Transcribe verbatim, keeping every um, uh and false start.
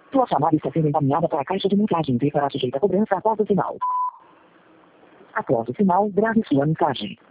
Sua chamada está sendo encaminhada para a caixa de mensagens e será sujeita a cobrança após o sinal. Após o sinal, grave sua mensagem.